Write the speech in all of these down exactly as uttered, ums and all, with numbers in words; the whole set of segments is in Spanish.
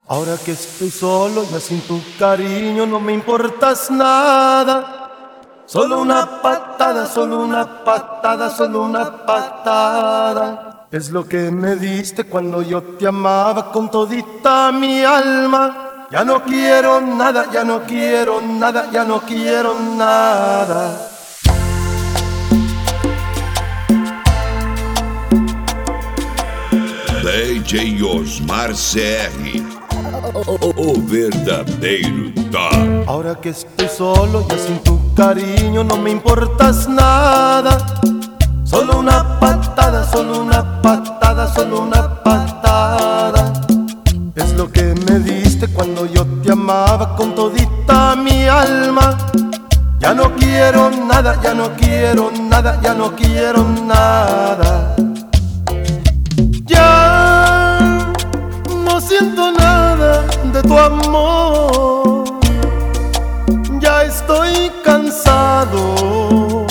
Ahora que estoy solo, ya sin tu cariño no me importas nada. Solo una patada, solo una patada, solo una patada. Es lo que me diste cuando yo te amaba con todita mi alma. Ya no quiero nada, ya no quiero nada, ya no quiero nada. D J Osmar C R, o, o verdadeiro top. Ahora que estoy solo, ya sin tu cariño no me importas nada. Solo una patada, solo una patada, solo una patada. Es lo que me diste cuando yo te amaba con todita mi alma. Ya no quiero nada, ya no quiero nada, ya no quiero nada. Ya no siento nada de tu amor. Ya estoy cansado.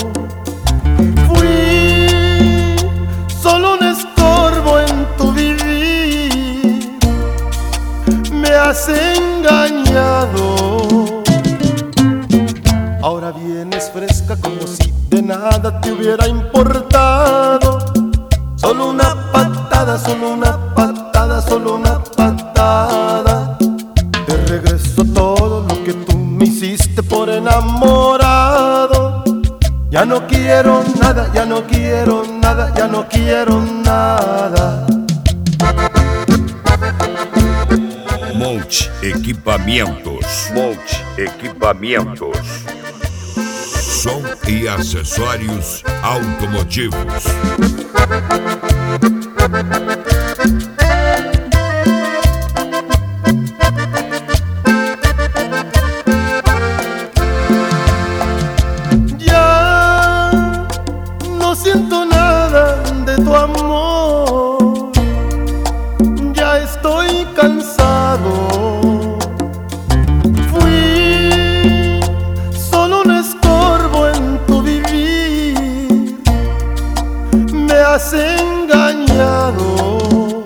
Fui solo un estorbo en tu vivir. Me has engañado. Ahora vienes fresca como si de nada te hubiera importado. Solo una patada, solo una patada, solo una patada. Te regreso todo lo que tú me hiciste por enamorado. Ya no quiero nada, ya no quiero nada, ya no quiero nada. Monte Equipamentos. Monte Equipamentos. Som e acessórios automotivos. Ya no siento nada de tu amor. Ya estoy cansado. Fui solo un estorbo en tu vivir. Me has engañado.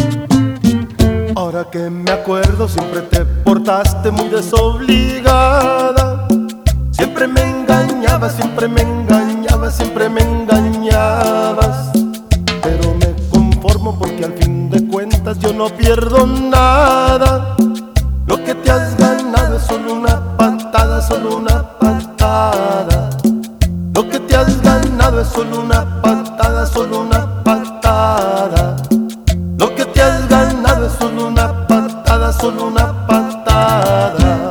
Ahora que me acuerdo, siempre te portaste muy desobligada. Siempre me engañabas, siempre me engañabas, siempre me engañabas. Pero me conformo porque al fin de cuentas yo no pierdo nada. Lo que te has ganado es solo una patada, solo una patada. Lo que te has ganado es solo una patada, solo una patada. Lo que te has ganado es solo una patada, solo una patada.